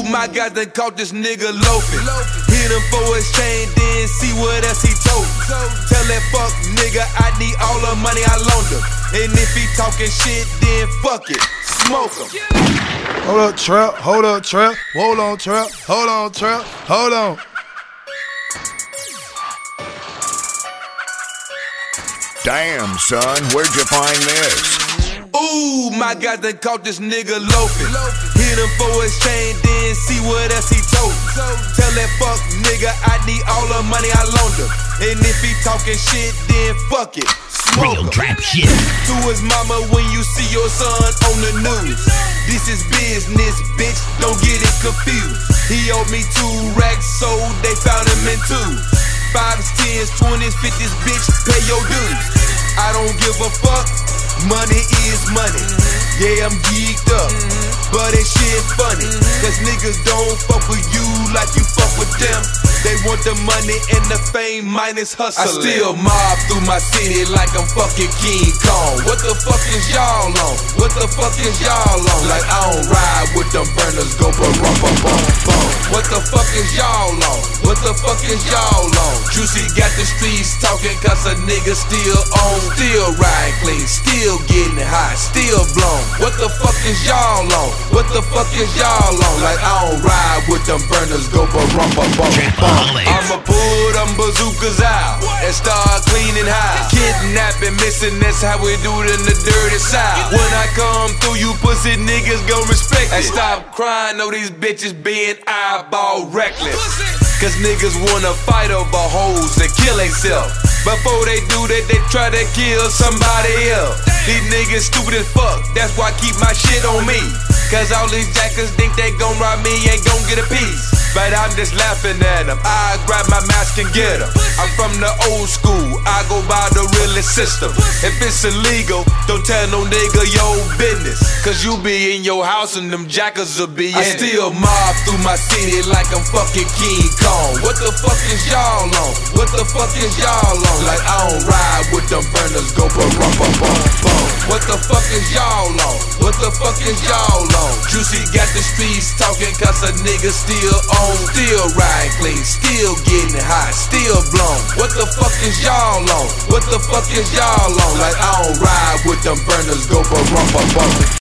my God done caught this nigga loafing. Hit him for his chain, then see what else he told. Tell that fuck nigga I need all the money I loaned him. And if he talking shit, then fuck it, smoke him. Hold up, trap, hold up, trap. Hold on, trap, hold on, trap, hold on. Damn, son, where'd you find this? Ooh, my God done caught this nigga loafing. Hit him for his chain, then see what else he told. Tell that fuck nigga I need all the money I loaned him. And if he talking shit, then fuck it, smoke him. Real trap shit. To his mama when you see your son on the news. This is business, bitch, don't get it confused. He owed me 2 racks, so they found him in 2. 5s, 10s, 20s, 50s, bitch, pay your dues. I don't give a fuck, money is money. Yeah, I'm geeked up, but that shit funny. Cause niggas don't fuck with you like you fuck with them. They want the money and the fame minus hustling. I still mob through my city like I'm fucking King Kong. What the fuck is y'all on? What the fuck is y'all on? Like I don't ride with them burners, go ba-rum-ba-bum-bum. What the fuck is y'all on? What the fuck is y'all on? Juicy got the streets talking cause a nigga still on. Still riding clean, still getting high, still blown. What the fuck is y'all on? What the fuck is y'all on? Like I don't ride with them burners, go ba-rum-ba-bum-bum. I'ma pull them bazookas out and start cleaning house. Kidnapping, missing, that's how we do it in the dirty south. When I come through, you pussy niggas gon' respect it. And stop crying, know these bitches being eyeball reckless. Cause niggas wanna fight over hoes and kill themselves. Before they do that, they try to kill somebody else. These niggas stupid as fuck, that's why I keep my shit on me. Cause all these jackers think they gon' rob me, ain't gon' get a piece. But I'm just laughing at them, I grab my mask and get them. I'm from the old school, I go by the realest system. If it's illegal, don't tell no nigga your business. Cause you be in your house and them jackers will be in it. I still mob through my city like I'm fucking King Kong. What the fuck is y'all on? What the fuck is y'all on? Like I don't ride with them burners, go ba-rum-ba-bum-bum. What the fuck is y'all on? What the fuck is y'all on? Juicy got the streets talking cause a nigga still on. Still riding clean, still getting high, still blown. What the fuck is y'all on? What the fuck is y'all on? Like I don't ride with them burners, go ba-rum-ba-bum.